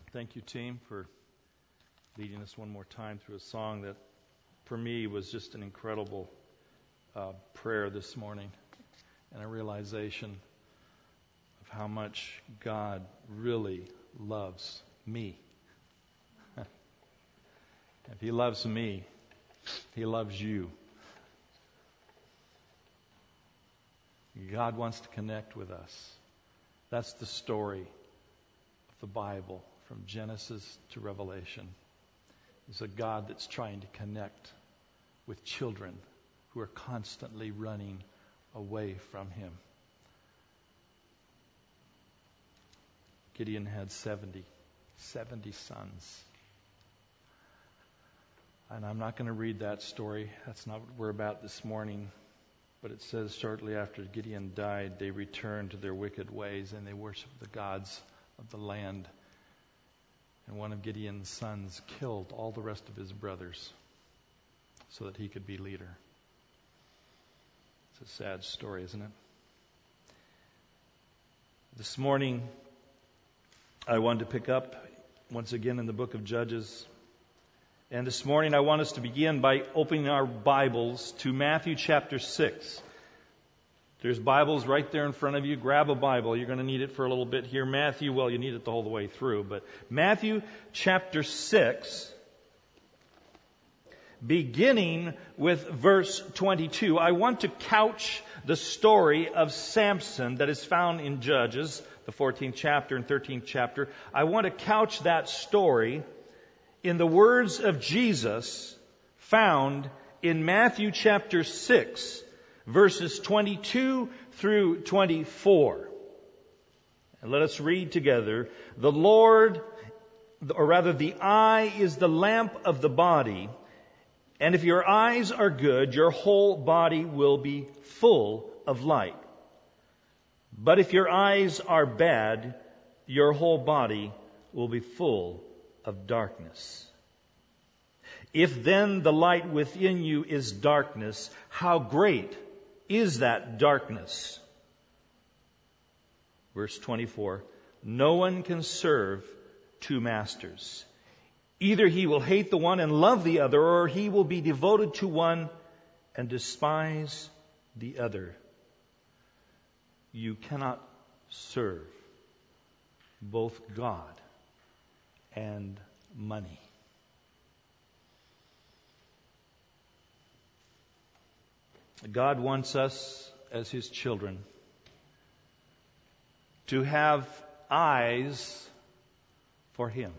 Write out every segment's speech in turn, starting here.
Thank you, team, for leading us one more time through a song that, for me, was just an incredible prayer this morning, and a realization of how much God really loves me. If He loves me, He loves you. God wants to connect with us. That's the story of the Bible, from Genesis to Revelation. It's a God that's trying to connect with children who are constantly running away from Him. Gideon had 70 sons. And I'm not going to read that story. That's not what we're about this morning. But it says shortly after Gideon died, they returned to their wicked ways and they worshiped the gods of the land. And one of Gideon's sons killed all the rest of his brothers so that he could be leader. It's a sad story, isn't it? This morning, I wanted to pick up once again in the book of Judges. And this morning, I want us to begin by opening our Bibles to Matthew chapter 6. There's Bibles right there in front of you. Grab a Bible. You're going to need it for a little bit here. Matthew, well, you need it the whole way through. But Matthew chapter 6, beginning with verse 22. I want to couch the story of Samson that is found in Judges, the 14th chapter and 13th chapter. I want to couch that story in the words of Jesus found in Matthew chapter 6, verses 22 through 24. And let us read together. The Lord, or rather the eye is the lamp of the body. And if your eyes are good, your whole body will be full of light. But if your eyes are bad, your whole body will be full of darkness. If then the light within you is darkness, how great is that darkness? Verse 24, no one can serve two masters. Either he will hate the one and love the other, or he will be devoted to one and despise the other. You cannot serve both God and money. God wants us as His children to have eyes for Him,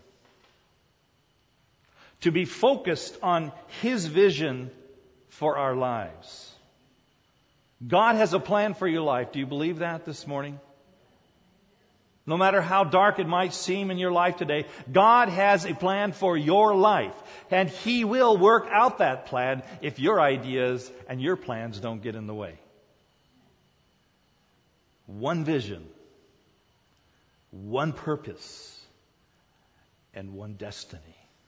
to be focused on His vision for our lives. God has a plan for your life. Do you believe that this morning? No matter how dark it might seem in your life today, God has a plan for your life. And He will work out that plan if your ideas and your plans don't get in the way. One vision, one purpose, and one destiny.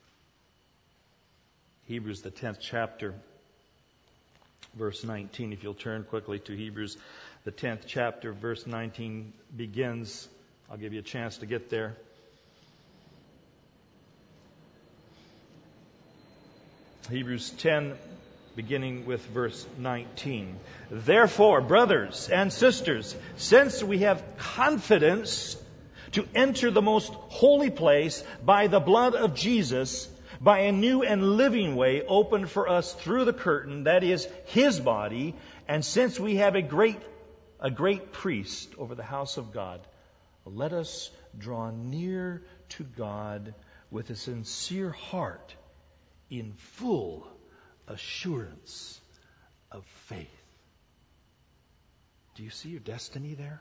Hebrews, the 10th chapter, verse 19. If you'll turn quickly to Hebrews, the 10th chapter, verse 19 begins. I'll give you a chance to get there. Hebrews 10, beginning with verse 19. Therefore, brothers and sisters, since we have confidence to enter the most holy place by the blood of Jesus, by a new and living way opened for us through the curtain, that is, His body, and since we have a great priest over the house of God, let us draw near to God with a sincere heart in full assurance of faith. Do you see your destiny there?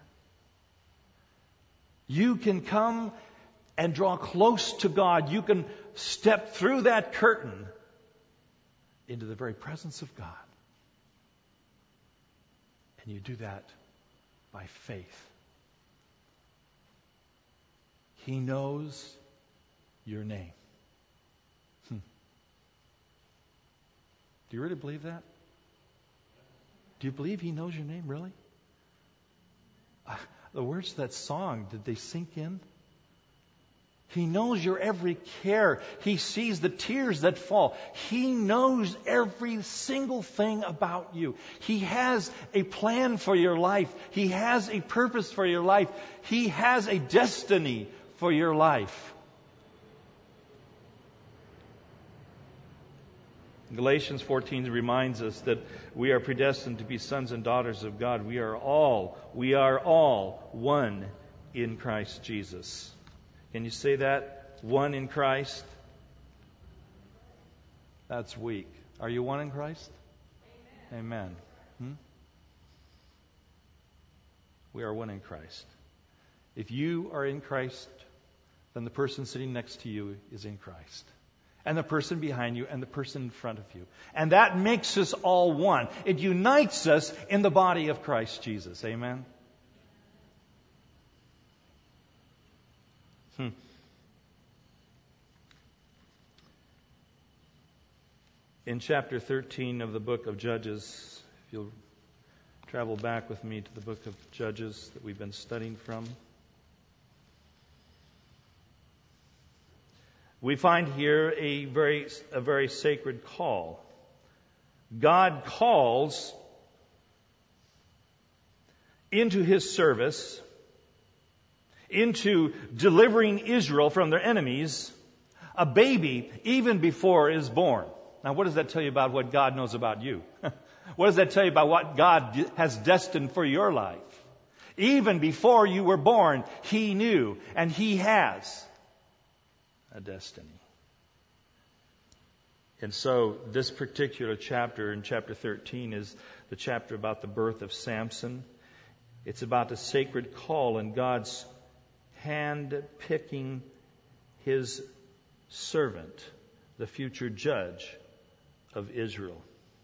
You can come and draw close to God. You can step through that curtain into the very presence of God. And you do that by faith. He knows your name. Do you really believe that? Do you believe He knows your name, really? The words of that song, did they sink in? He knows your every care. He sees the tears that fall. He knows every single thing about you. He has a plan for your life. He has a purpose for your life. He has a destiny for your life. Galatians 14 reminds us that we are predestined to be sons and daughters of God. We are all one in Christ Jesus. Can you say that? One in Christ? That's weak. Are you one in Christ? Amen. We are one in Christ. If you are in Christ, then the person sitting next to you is in Christ. And the person behind you and the person in front of you. And that makes us all one. It unites us in the body of Christ Jesus. Amen? In chapter 13 of the book of Judges, if you'll travel back with me to the book of Judges that we've been studying from, we find here a very sacred call. God calls into His service, into delivering Israel from their enemies, a baby even before it is born. Now, what does that tell you about what God knows about you? What does that tell you about what God has destined for your life? Even before you were born, He knew, and He has a destiny. And so, this particular chapter, in chapter 13, is the chapter about the birth of Samson. It's about the sacred call and God's hand-picking His servant, the future judge of Israel.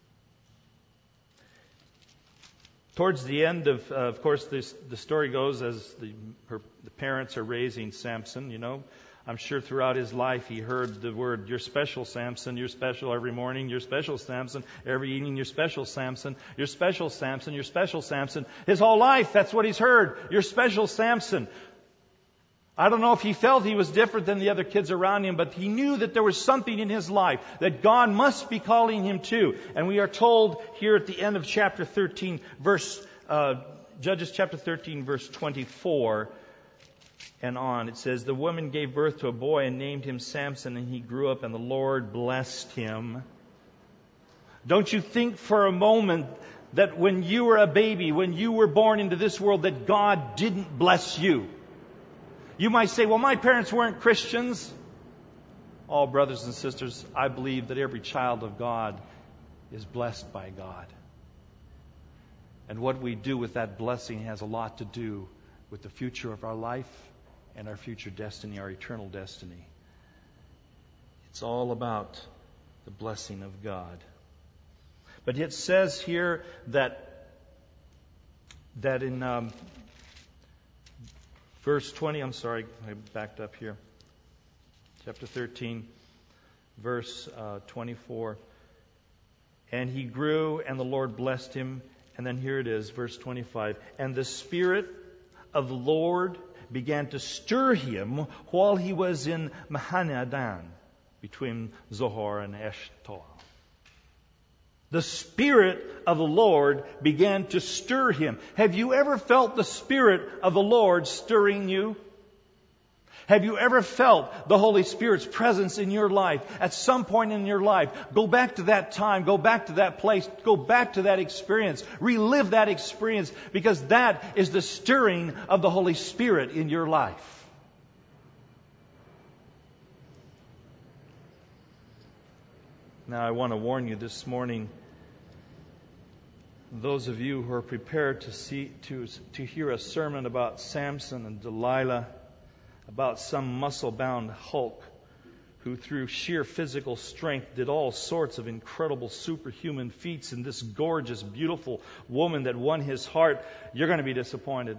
Towards the end of course, the story goes as the parents are raising Samson, you know. I'm sure throughout his life he heard the word, "You're special, Samson. You're special every morning. You're special, Samson. Every evening, you're special, Samson. You're special, Samson. You're special, Samson." His whole life, that's what he's heard. "You're special, Samson." I don't know if he felt he was different than the other kids around him, but he knew that there was something in his life that God must be calling him to. And we are told here at the end of chapter 13, Judges chapter 13, verse 24 and on. It says, "The woman gave birth to a boy and named him Samson, and he grew up, and the Lord blessed him." Don't you think for a moment that when you were a baby, when you were born into this world, that God didn't bless you? You might say, "Well, my parents weren't Christians." Oh, brothers and sisters, I believe that every child of God is blessed by God. And what we do with that blessing has a lot to do with the future of our life and our future destiny, our eternal destiny. It's all about the blessing of God. But it says here that in verse 20, I backed up here. Chapter 13, verse 24. "And he grew, and the Lord blessed him." And then here it is, verse 25. "And the Spirit of the Lord began to stir him while he was in Mahaneh-dan," between Zohar and Eshtaol. The Spirit of the Lord began to stir him. Have you ever felt the Spirit of the Lord stirring you? Have you ever felt the Holy Spirit's presence in your life at some point in your life? Go back to that time. Go back to that place. Go back to that experience. Relive that experience, because that is the stirring of the Holy Spirit in your life. Now, I want to warn you this morning, those of you who are prepared to hear a sermon about Samson and Delilah, about some muscle-bound Hulk who through sheer physical strength did all sorts of incredible superhuman feats, and this gorgeous, beautiful woman that won his heart, you're going to be disappointed.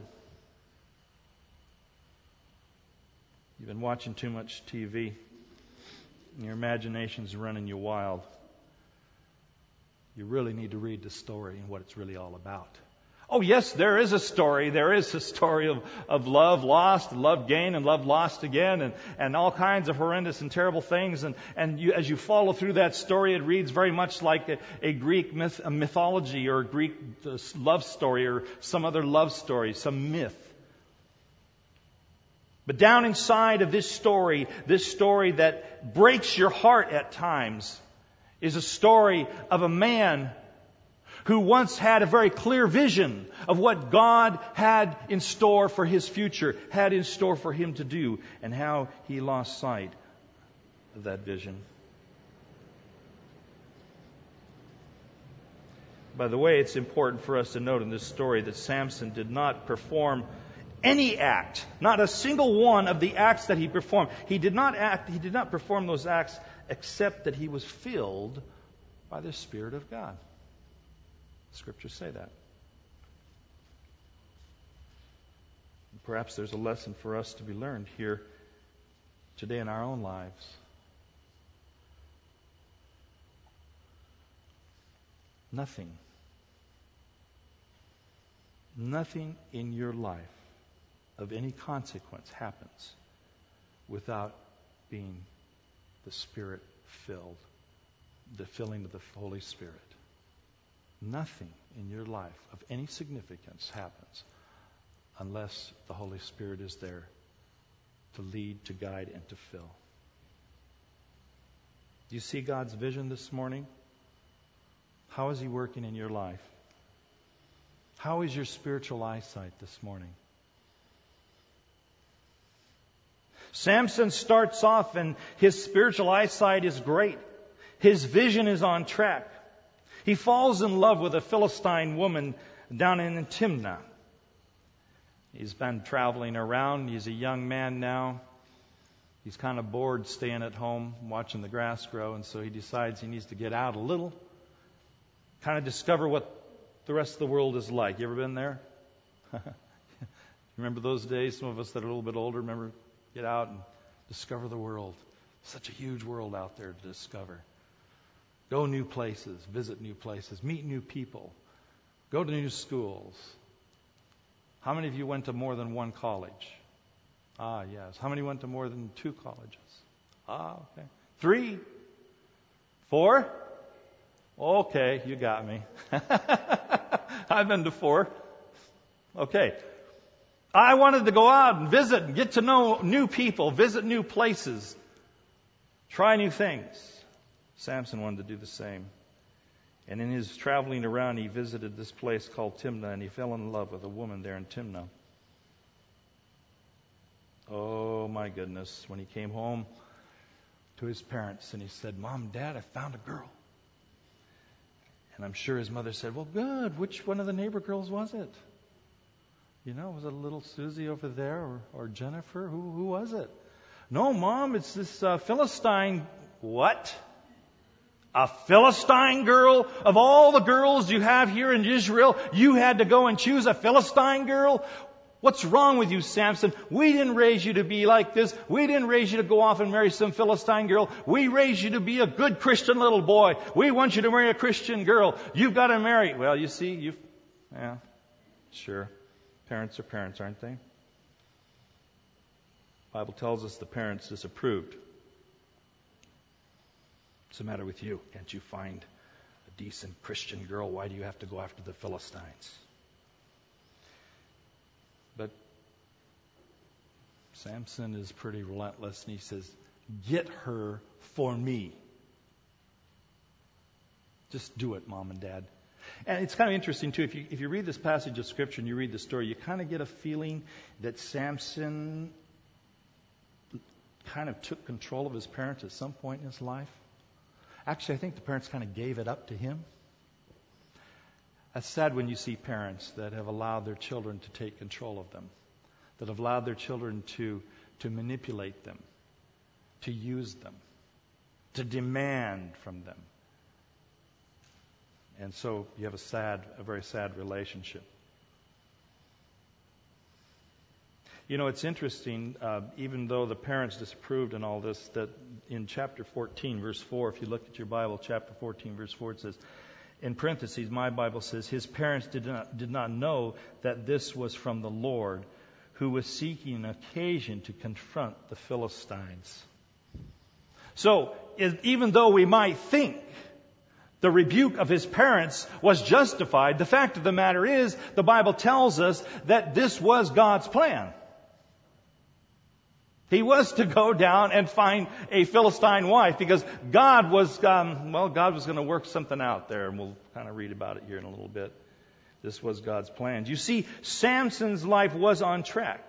You've been watching too much TV. Your imagination's running you wild. You really need to read the story and what it's really all about. Oh, yes, there is a story. There is a story of love lost, love gained, and love lost again, and all kinds of horrendous and terrible things. And you, as you follow through that story, it reads very much like a Greek mythology or a Greek love story or some other love story, some myth. But down inside of this story that breaks your heart at times, is a story of a man who once had a very clear vision of what God had in store for his future, had in store for him to do, and how he lost sight of that vision. By the way, it's important for us to note in this story that Samson did not perform any act, not a single one of the acts that he performed. He did not perform those acts except that he was filled by the Spirit of God. Scriptures say that. Perhaps there's a lesson for us to be learned here today in our own lives. Nothing in your life of any consequence happens without being the Spirit filled, the filling of the Holy Spirit. Nothing in your life of any significance happens unless the Holy Spirit is there to lead, to guide, and to fill. Do you see God's vision this morning? How is He working in your life? How is your spiritual eyesight this morning? Samson starts off and his spiritual eyesight is great. His vision is on track. He falls in love with a Philistine woman down in Timnah. He's been traveling around. He's a young man now. He's kind of bored staying at home, watching the grass grow, and so he decides he needs to get out a little, kind of discover what the rest of the world is like. You ever been there? Remember those days? Some of us that are a little bit older, remember, get out and discover the world. Such a huge world out there to discover. Go new places, visit new places, meet new people, go to new schools. How many of you went to more than one college? Ah, yes. How many went to more than 2 colleges? Ah, okay. 3? 4? Okay, you got me. I've been to 4. Okay. I wanted to go out and visit and get to know new people, visit new places, try new things. Samson wanted to do the same. And in his traveling around, he visited this place called Timnah, and he fell in love with a woman there in Timnah. Oh, my goodness. When he came home to his parents, and he said, Mom, Dad, I found a girl. And I'm sure his mother said, well, good. Which one of the neighbor girls was it? You know, was it little Susie over there or Jennifer? Who was it? No, Mom, it's this Philistine. What? A Philistine girl? Of all the girls you have here in Israel, you had to go and choose a Philistine girl? What's wrong with you, Samson? We didn't raise you to be like this. We didn't raise you to go off and marry some Philistine girl. We raised you to be a good Christian little boy. We want you to marry a Christian girl. You've got to marry. Well, you see, yeah, sure. Parents are parents, aren't they? The Bible tells us the parents disapproved. What's the matter with you? Can't you find a decent Christian girl? Why do you have to go after the Philistines? But Samson is pretty relentless, and he says, get her for me. Just do it, Mom and Dad. And it's kind of interesting, too. If you read this passage of Scripture and you read the story, you kind of get a feeling that Samson kind of took control of his parents at some point in his life. Actually, I think the parents kind of gave it up to him. That's sad when you see parents that have allowed their children to take control of them, that have allowed their children to manipulate them, to use them, to demand from them. And so you have a very sad relationship. You know, it's interesting, even though the parents disapproved and all this, that in chapter 14, verse 4, if you look at your Bible, chapter 14, verse 4, it says, In parentheses, my Bible says, his parents did not know that this was from the Lord, who was seeking an occasion to confront the Philistines. So, even though we might think the rebuke of his parents was justified, the fact of the matter is, the Bible tells us that this was God's plan. He was to go down and find a Philistine wife because God was going to work something out there, and we'll kind of read about it here in a little bit. This was God's plan. You see, Samson's life was on track.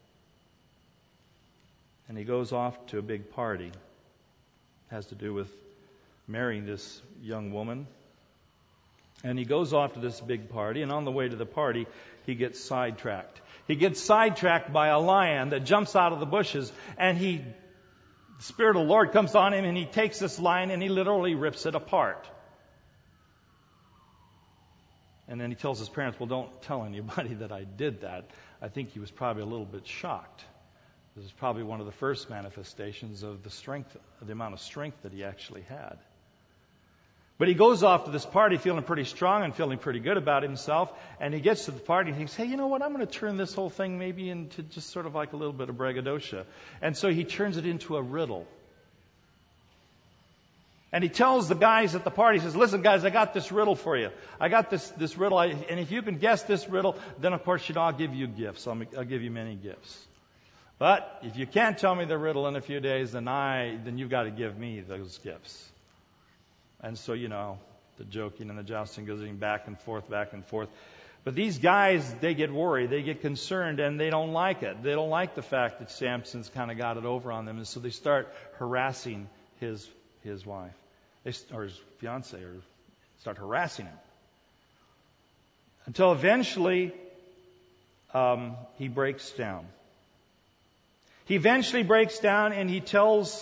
And he goes off to a big party. It has to do with marrying this young woman. And he goes off to this big party, and on the way to the party, he gets sidetracked. He gets sidetracked by a lion that jumps out of the bushes, and the Spirit of the Lord comes on him, and he takes this lion and he literally rips it apart. And then he tells his parents, well, don't tell anybody that I did that. I think he was probably a little bit shocked. This is probably one of the first manifestations of the amount of strength that he actually had. But he goes off to this party feeling pretty strong and feeling pretty good about himself. And he gets to the party and he thinks, hey, you know what? I'm going to turn this whole thing maybe into just sort of like a little bit of braggadocio. And so he turns it into a riddle. And he tells the guys at the party, he says, listen, guys, I got this riddle for you. I got this riddle. And if you can guess this riddle, then, of course, I'll give you gifts. I'll give you many gifts. But if you can't tell me the riddle in a few days, then you've got to give me those gifts. And so, the joking and the jousting goes back and forth, back and forth. But these guys, they get worried, they get concerned, and they don't like it. They don't like the fact that Samson's kind of got it over on them. And so they start harassing his wife, or his fiancée, or start harassing him. Until eventually, he breaks down. He eventually breaks down and he tells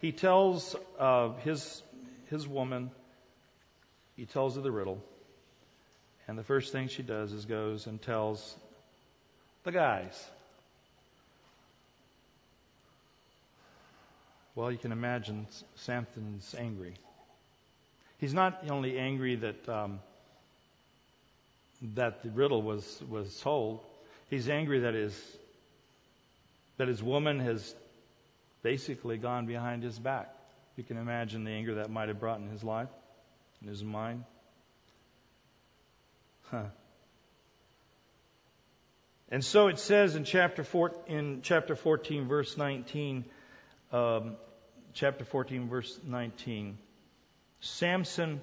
his woman, he tells her the riddle. And the first thing she does is goes and tells the guys. Well, you can imagine Samson's angry. He's not only angry that the riddle was told. He's angry that his woman has basically gone behind his back. You can imagine the anger that might have brought in his life, in his mind. And so it says in chapter 14, verse 19, Samson,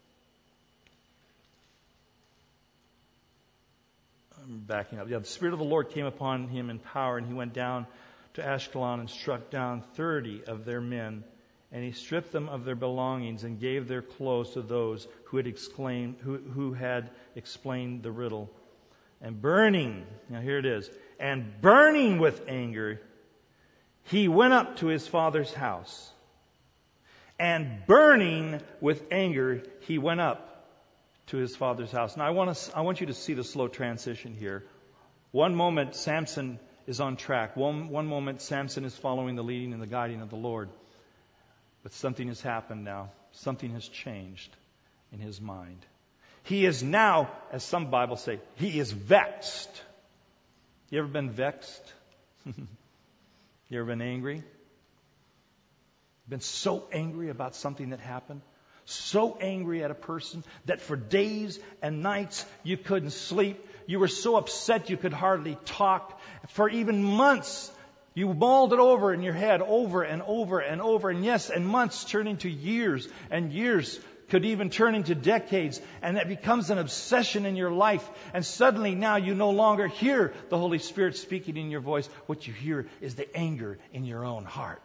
I'm backing up. The Spirit of the Lord came upon him in power, and he went down to Ashkelon and struck down 30 of their men. And he stripped them of their belongings and gave their clothes to those who had explained the riddle. And burning, now here it is, and burning with anger, he went up to his father's house. And burning with anger, he went up to his father's house. Now I want you to see the slow transition here. One moment Samson is on track. One moment Samson is following the leading and the guiding of the Lord. But something has happened now. Something has changed in his mind. He is now, as some Bibles say, he is vexed. You ever been vexed? You ever been angry? Been so angry about something that happened? So angry at a person that for days and nights you couldn't sleep. You were so upset you could hardly talk. For even months, you mulled it over in your head over and over and over. And yes, and months turn into years, and years could even turn into decades. And that becomes an obsession in your life. And suddenly now you no longer hear the Holy Spirit speaking in your voice. What you hear is the anger in your own heart.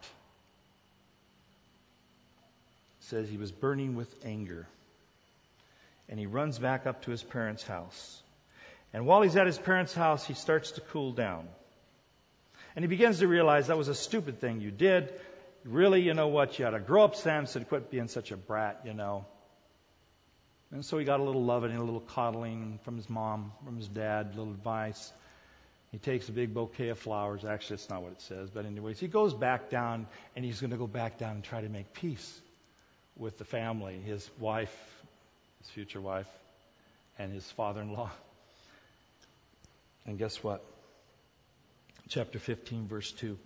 It says he was burning with anger. And he runs back up to his parents' house. And while he's at his parents' house, he starts to cool down. And he begins to realize that was a stupid thing you did. Really, you know what? You had to grow up, Samson. Quit being such a brat, And so he got a little loving and a little coddling from his mom, from his dad, a little advice. He takes a big bouquet of flowers. Actually, that's not what it says. But anyways, he goes back down, and he's going to go back down and try to make peace with the family, his wife, his future wife, and his father-in-law. And guess what? Chapter 15, verse 2.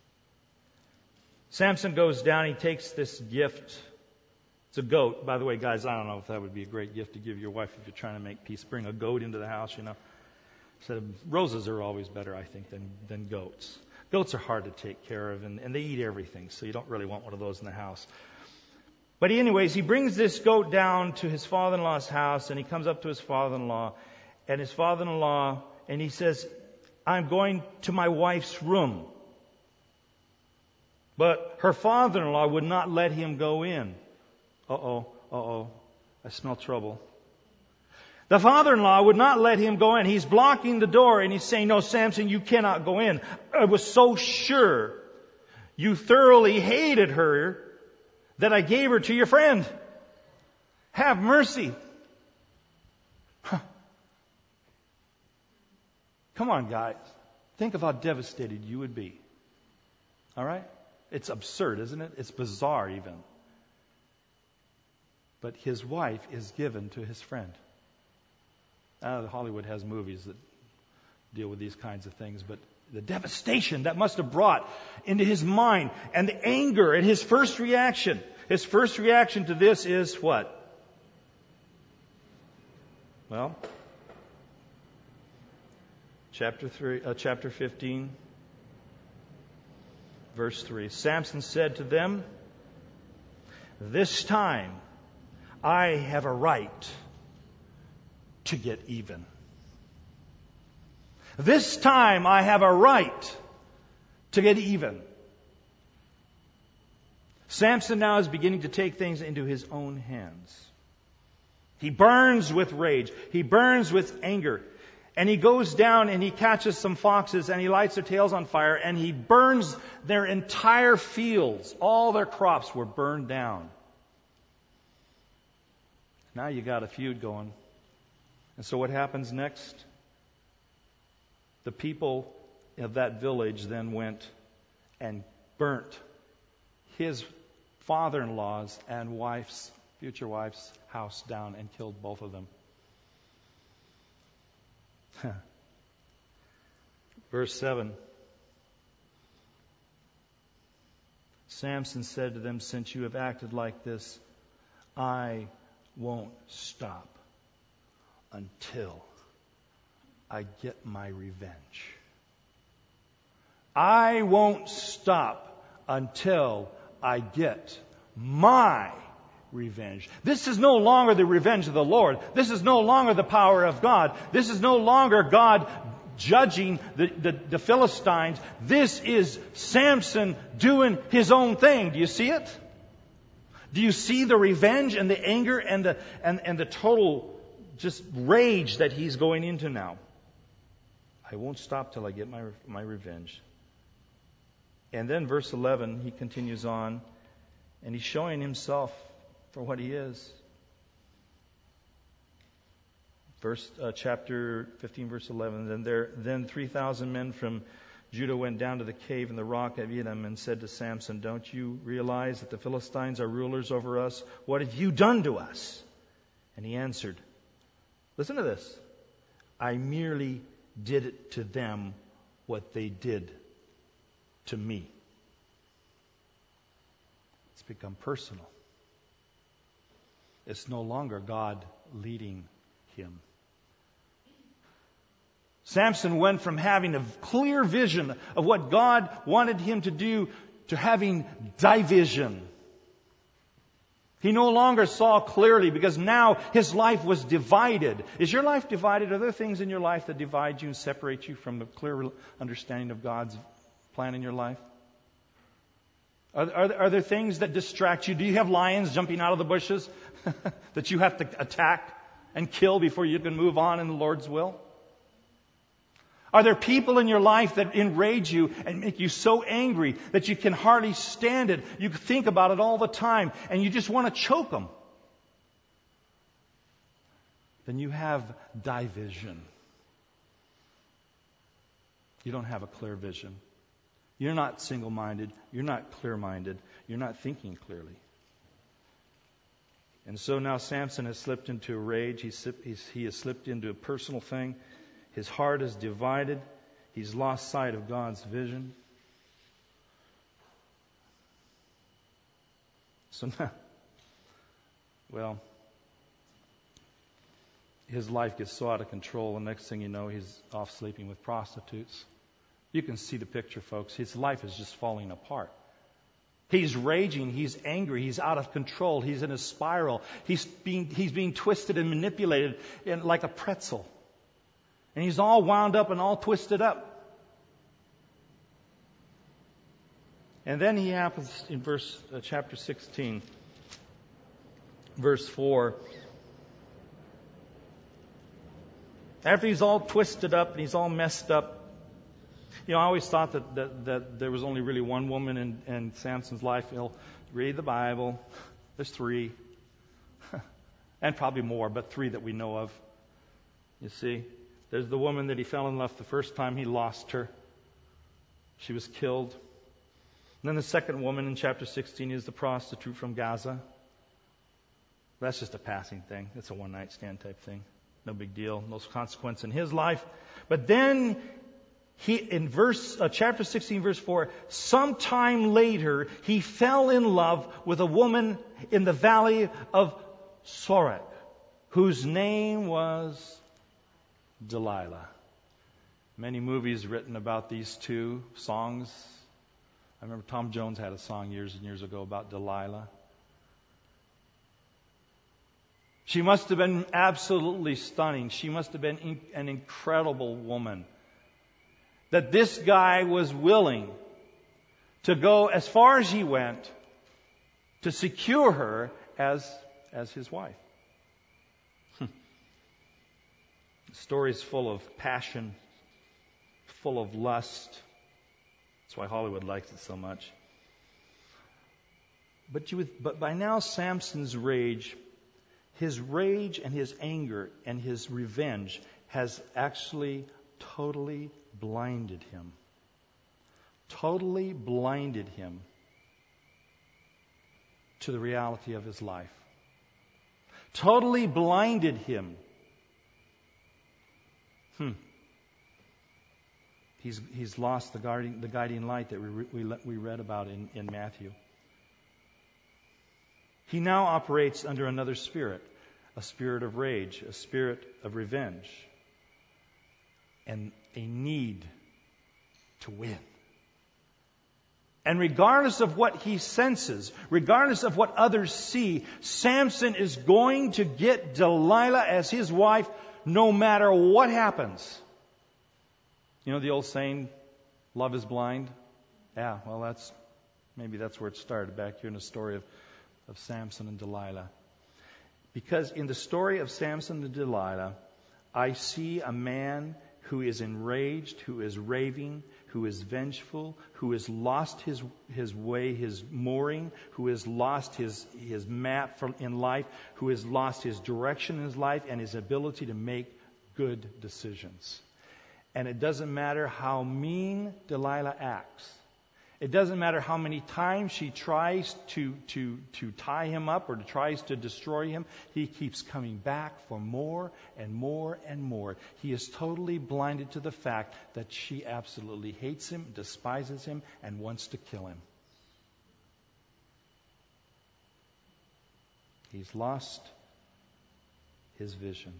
Samson goes down, he takes this gift. It's a goat. By the way, guys, I don't know if that would be a great gift to give your wife if you're trying to make peace. Bring a goat into the house, you know. So roses are always better, I think, than goats. Goats are hard to take care of, and they eat everything, so you don't really want one of those in the house. But anyways, he brings this goat down to his father-in-law's house, and he comes up to his father-in-law, and he says, I'm going to my wife's room. But her father-in-law would not let him go in. Uh-oh, I smell trouble. The father-in-law would not let him go in. He's blocking the door and he's saying, no, Samson, you cannot go in. I was so sure you thoroughly hated her that I gave her to your friend. Have mercy. Come on, guys. Think of how devastated you would be. All right? It's absurd, isn't it? It's bizarre even. But his wife is given to his friend. Hollywood has movies that deal with these kinds of things, but the devastation that must have brought into his mind and the anger and his first reaction to this is what? Well, chapter 15, verse 3. Samson said to them, this time I have a right to get even. This time I have a right to get even. Samson now is beginning to take things into his own hands. He burns with rage. He burns with anger. And he goes down and he catches some foxes and he lights their tails on fire and he burns their entire fields. All their crops were burned down. Now you got a feud going. And so what happens next? The people of that village then went and burnt his father-in-law's and future wife's house down and killed both of them. Verse 7. Samson said to them, since you have acted like this, I won't stop until I get my revenge. I won't stop until I get my revenge. This is no longer the revenge of the Lord. This is no longer the power of God. This is no longer God judging the Philistines. This is Samson doing his own thing. Do you see it? Do you see the revenge and the anger and the total just rage that he's going into now? I won't stop till I get my revenge. And then verse 11, he continues on, and he's showing himself for what he is. Chapter 15, verse 11. Then 3,000 men from Judah went down to the cave in the rock of Etam and said to Samson, don't you realize that the Philistines are rulers over us? What have you done to us? And he answered, listen to this. I merely did it to them what they did to me. It's become personal. It's no longer God leading him. Samson went from having a clear vision of what God wanted him to do to having division. He no longer saw clearly because now his life was divided. Is your life divided? Are there things in your life that divide you and separate you from the clear understanding of God's plan in your life? Are there things that distract you? Do you have lions jumping out of the bushes that you have to attack and kill before you can move on in the Lord's will? Are there people in your life that enrage you and make you so angry that you can hardly stand it? You think about it all the time and you just want to choke them. Then you have division. You don't have a clear vision. You're not single-minded. You're not clear-minded. You're not thinking clearly. And so now Samson has slipped into a rage. He has slipped into a personal thing. His heart is divided. He's lost sight of God's vision. So now, well, his life gets so out of control. The next thing you know, he's off sleeping with prostitutes. You can see the picture, folks. His life is just falling apart. He's raging. He's angry. He's out of control. He's in a spiral. He's being twisted and manipulated like a pretzel. And he's all wound up and all twisted up. And then he happens in chapter 16, verse 4. After he's all twisted up and he's all messed up. You know, I always thought that there was only really one woman in Samson's life. He'll read the Bible. There's 3. And probably more, but 3 that we know of. You see, there's the woman that he fell in love the first time. He lost her. She was killed. And then the second woman in chapter 16 is the prostitute from Gaza. That's just a passing thing. It's a one-night stand type thing. No big deal. No consequence in his life. But then in chapter 16, verse 4, sometime later, he fell in love with a woman in the valley of Sorek, whose name was Delilah. Many movies written about these two, songs. I remember Tom Jones had a song years and years ago about Delilah. She must have been absolutely stunning. She must have been an incredible woman. That this guy was willing to go as far as he went to secure her as his wife. The story is full of passion, full of lust. That's why Hollywood likes it so much. But by now, Samson's rage, his rage and his anger and his revenge has actually totally blinded him. Totally blinded him to the reality of his life. Totally blinded him. He's lost the guiding light that we read about in Matthew. He now operates under another spirit, a spirit of rage, a spirit of revenge, and a need to win. And regardless of what he senses, regardless of what others see, Samson is going to get Delilah as his wife no matter what happens. You know the old saying, love is blind? Yeah, well maybe that's where it started, back here in the story of Samson and Delilah. Because in the story of Samson and Delilah, I see a man who is enraged, who is raving, who is vengeful, who has lost his way, his mooring, who has lost his map in life, who has lost his direction in his life and his ability to make good decisions. And it doesn't matter how mean Delilah acts. It doesn't matter how many times she tries to tie him up or tries to destroy him. He keeps coming back for more and more and more. He is totally blinded to the fact that she absolutely hates him, despises him, and wants to kill him. He's lost his vision.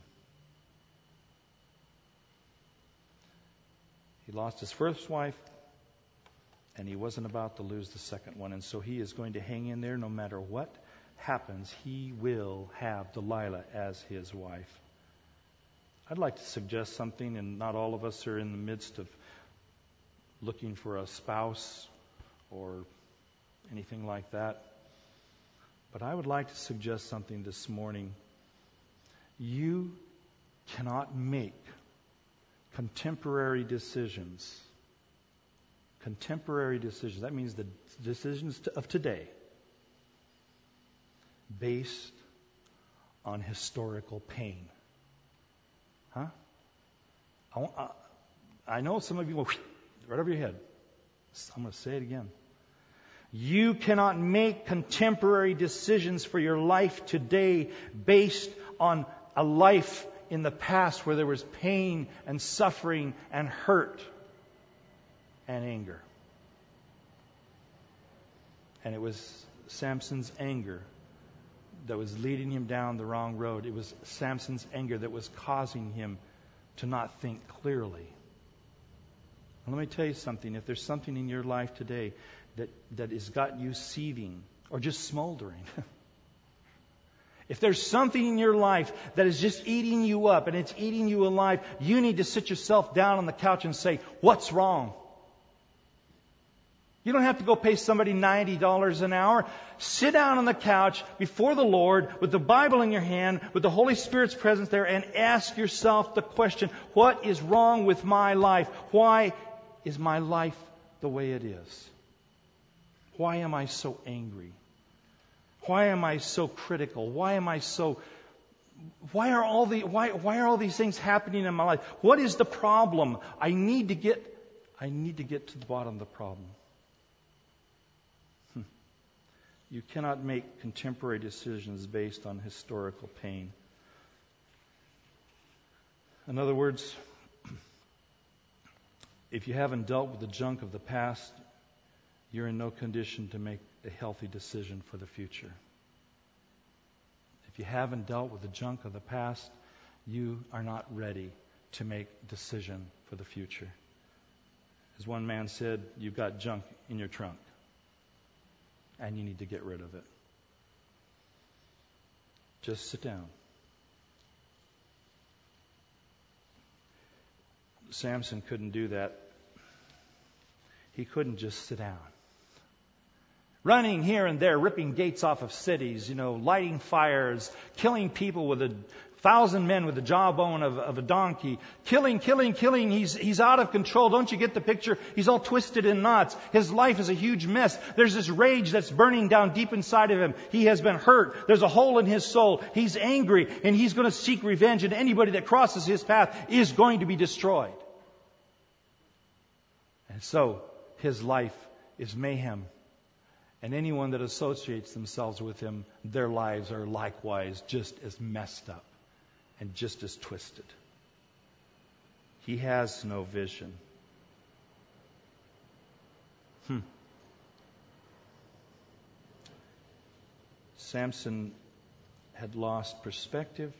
He lost his first wife, and he wasn't about to lose the second one. And so he is going to hang in there no matter what happens. He will have Delilah as his wife. I'd like to suggest something, and not all of us are in the midst of looking for a spouse or anything like that. But I would like to suggest something this morning. You cannot make contemporary decisions. Contemporary decisions. That means the decisions of today based on historical pain. Huh? I know some of you will right over your head. I'm going to say it again. You cannot make contemporary decisions for your life today based on a life in the past where there was pain and suffering and hurt and anger. And it was Samson's anger that was leading him down the wrong road. It was Samson's anger that was causing him to not think clearly. And let me tell you something. If there's something in your life today that has got you seething or just smoldering, if there's something in your life that is just eating you up and it's eating you alive, you need to sit yourself down on the couch and say, what's wrong? You don't have to go pay somebody $90 an hour. Sit down on the couch before the Lord with the Bible in your hand, with the Holy Spirit's presence there, and ask yourself the question, what is wrong with my life? Why is my life the way it is? Why am I so angry? Why am I so critical? Why are all these things happening in my life? What is the problem? I need to get to the bottom of the problem. You cannot make contemporary decisions based on historical pain. In other words, if you haven't dealt with the junk of the past, you're in no condition to make a healthy decision for the future. If you haven't dealt with the junk of the past, you are not ready to make a decision for the future. As one man said, you've got junk in your trunk, and you need to get rid of it. Just sit down. Samson couldn't do that. He couldn't just sit down. Running here and there, ripping gates off of cities, lighting fires, killing people with 1,000 men with the jawbone of a donkey. Killing. He's out of control. Don't you get the picture? He's all twisted in knots. His life is a huge mess. There's this rage that's burning down deep inside of him. He has been hurt. There's a hole in his soul. He's angry, and he's going to seek revenge, and anybody that crosses his path is going to be destroyed. And so, his life is mayhem. And anyone that associates themselves with him, their lives are likewise just as messed up and just as twisted. He has no vision. Samson had lost perspective.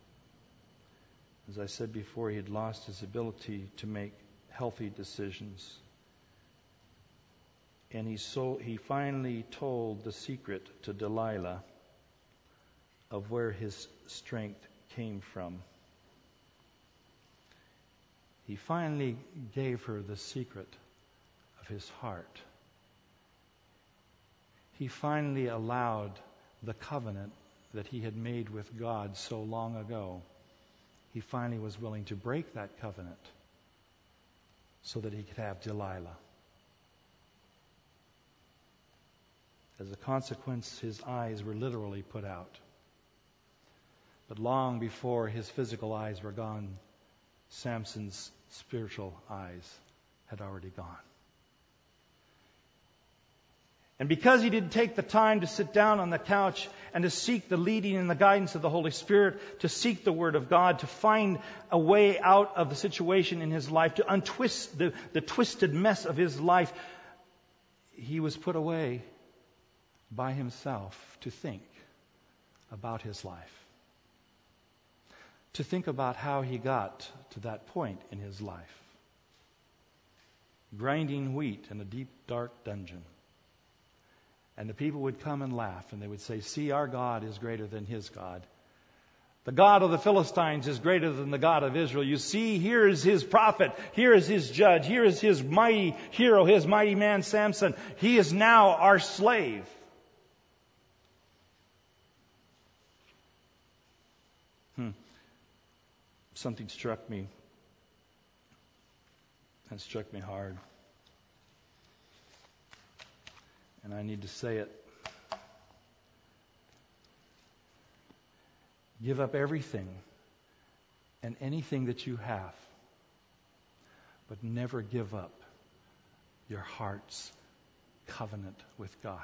As I said before, he had lost his ability to make healthy decisions. And he finally told the secret to Delilah of where his strength came from. He finally gave her the secret of his heart. He finally allowed the covenant that he had made with God so long ago. He finally was willing to break that covenant so that he could have Delilah. As a consequence, his eyes were literally put out. But long before his physical eyes were gone, Samson's spiritual eyes had already gone. And because he didn't take the time to sit down on the couch and to seek the leading and the guidance of the Holy Spirit, to seek the Word of God, to find a way out of the situation in his life, to untwist the twisted mess of his life, he was put away by himself to think about his life. To think about how he got to that point in his life. Grinding wheat in a deep, dark dungeon. And the people would come and laugh and they would say, see, our God is greater than his God. The God of the Philistines is greater than the God of Israel. You see, here is his prophet. Here is his judge. Here is his mighty hero, his mighty man Samson. He is now our slave. Something struck me. And struck me hard. And I need to say it. Give up everything and anything that you have, but never give up your heart's covenant with God.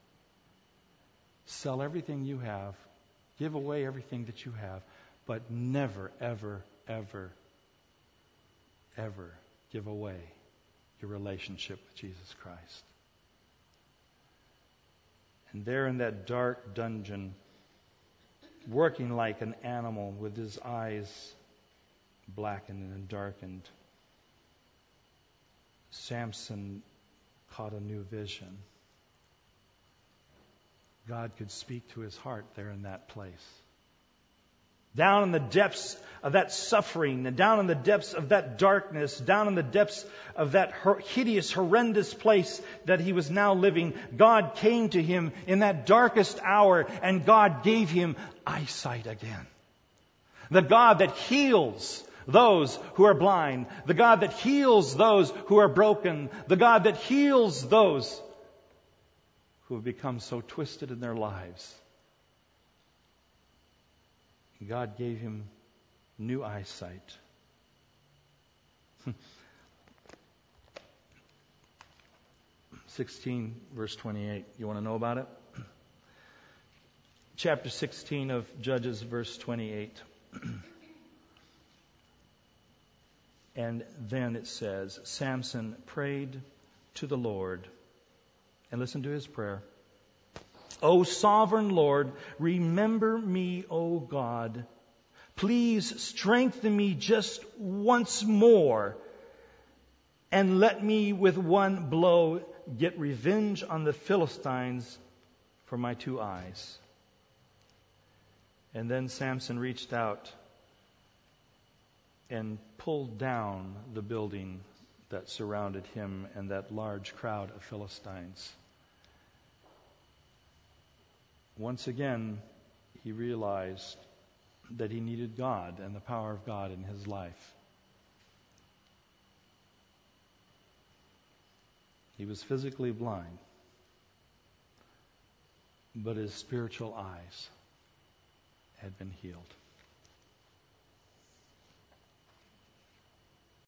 Sell everything you have, give away everything that you have, but never, ever, ever, ever give away your relationship with Jesus Christ. And there in that dark dungeon, working like an animal with his eyes blackened and darkened, Samson caught a new vision. God could speak to his heart there in that place. Down in the depths of that suffering, down in the depths of that darkness, down in the depths of that hideous, horrendous place that he was now living, God came to him in that darkest hour, and God gave him eyesight again. The God that heals those who are blind, the God that heals those who are broken, the God that heals those who have become so twisted in their lives. God gave him new eyesight. 16, verse 28. You want to know about it? Chapter 16 of Judges, verse 28. And then it says, Samson prayed to the Lord. And listen to his prayer. O sovereign Lord, remember me, O God. Please strengthen me just once more, and let me with one blow get revenge on the Philistines for my 2 eyes. And then Samson reached out and pulled down the building that surrounded him and that large crowd of Philistines. Once again, he realized that he needed God and the power of God in his life. He was physically blind, but his spiritual eyes had been healed.